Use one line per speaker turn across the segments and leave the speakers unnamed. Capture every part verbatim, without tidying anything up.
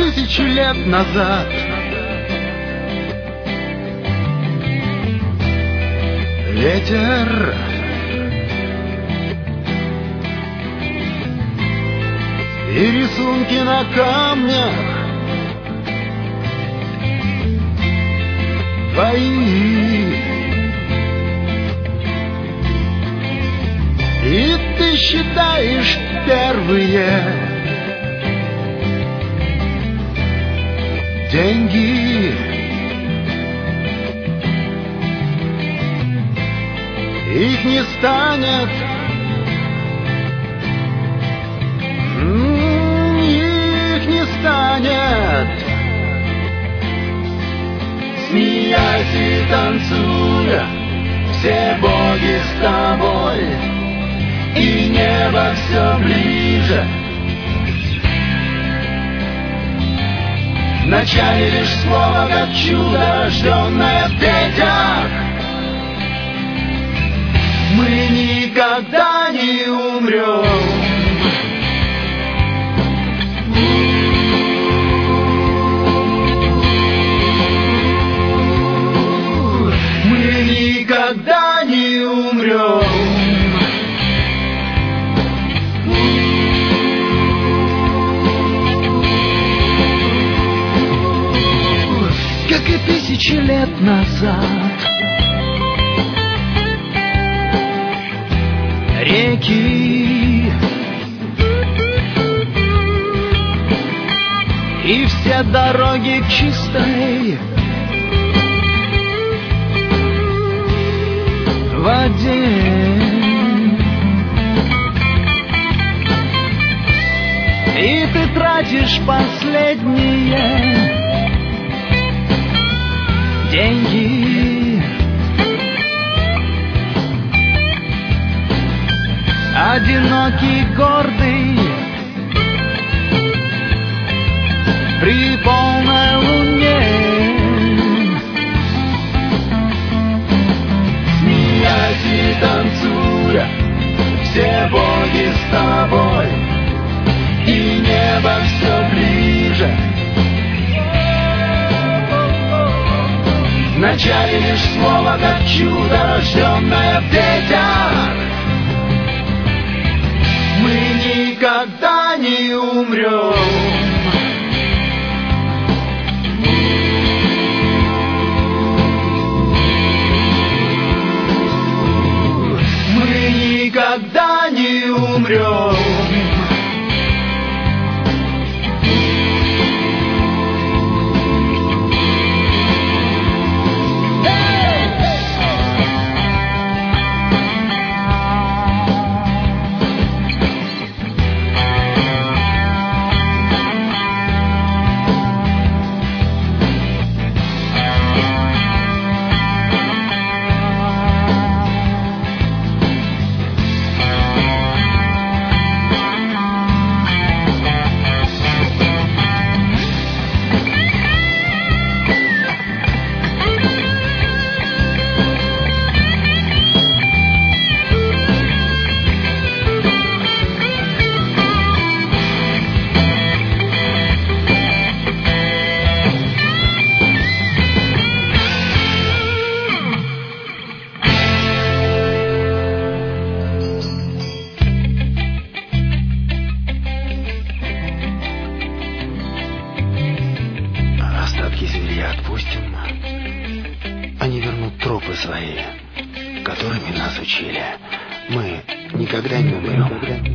тысячи лет назад. Ветер и рисунки на камнях твои, и ты считаешь первые деньги. Их не станет, их не станет. Смеясь и танцуя, все боги с тобой, и небо все ближе. Вначале лишь слово, как чудо, рожденное в детях. Мы никогда не умрем. Мы никогда не умрем. Как и тысячи лет назад. Реки и все дороги к чистой воде. И ты тратишь последние деньги. Одинокий, гордый, при полной луне, смеясь и танцуя, все боги с тобой, и небо все ближе. Вначале лишь слово, как чудо, рожденное в детях. Мы никогда не умрем. Мы никогда не умрем. Отпустим, они вернут тропы свои, которыми нас учили. Мы никогда не умрем.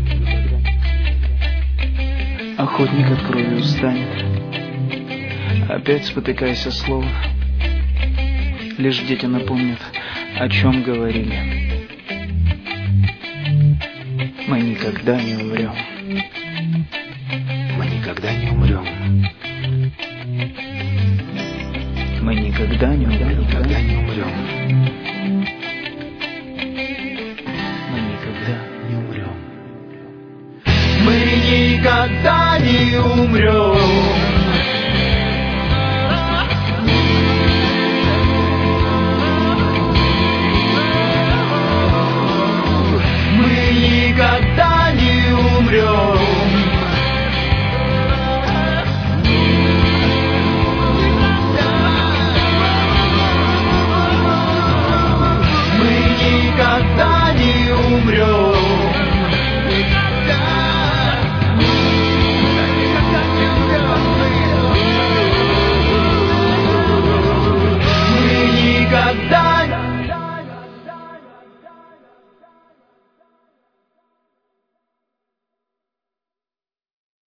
Охотник от крови устанет, опять спотыкаясь о словах. Лишь дети напомнят, о чем говорили. Мы никогда не умрем.
Мы никогда не умрем.
Мы никогда не умрем.
Никогда не умрем.
Мы никогда не умрем.
Мы никогда не умрем.